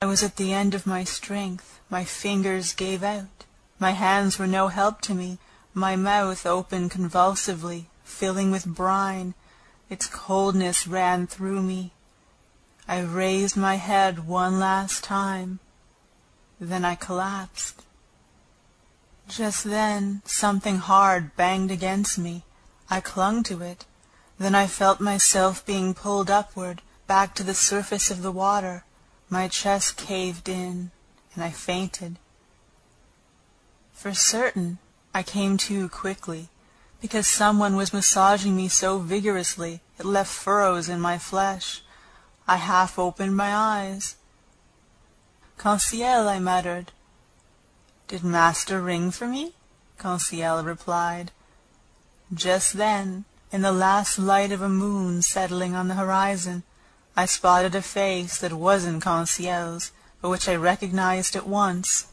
I was at the end of my strength. My fingers gave out. My hands were no help to me. My mouth opened convulsively, filling with brine. Its coldness ran through me. I raised my head one last time. Then I collapsed. Just then, something hard banged against me. I clung to it. Then I felt myself being pulled upward, back to the surface of the water. My chest caved in, and I fainted. For certain, I came to quickly, because someone was massaging me so vigorously it left furrows in my flesh. I half opened my eyes. "Conseil," I muttered. "Did master ring for me?" Conseil replied. Just then, in the last light of a moon settling on the horizon, I spotted a face that wasn't Conseil's, but which I recognized at once.